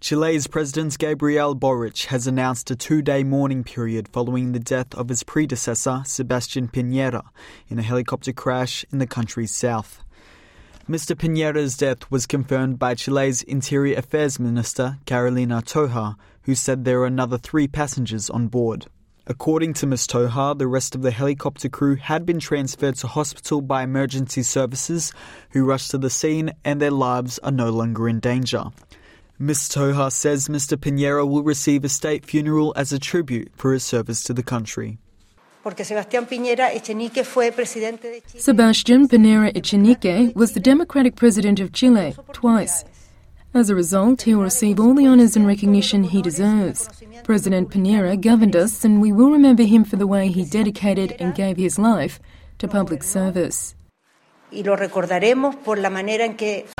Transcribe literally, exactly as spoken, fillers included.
Chile's President Gabriel Boric has announced a two-day mourning period following the death of his predecessor, Sebastián Piñera, in a helicopter crash in the country's south. Mister Piñera's death was confirmed by Chile's Interior Affairs Minister, Carolina Tojar, who said there are another three passengers on board. According to Miz Tojar, the rest of the helicopter crew had been transferred to hospital by emergency services, who rushed to the scene, and their lives are no longer in danger. Miz Tojar says Mister Piñera will receive a state funeral as a tribute for his service to the country. Sebastián Piñera Echenique was the Democratic President of Chile twice. As a result, he will receive all the honours and recognition he deserves. President Piñera governed us, and we will remember him for the way he dedicated and gave his life to public service. Y lo recordaremos por la manera en que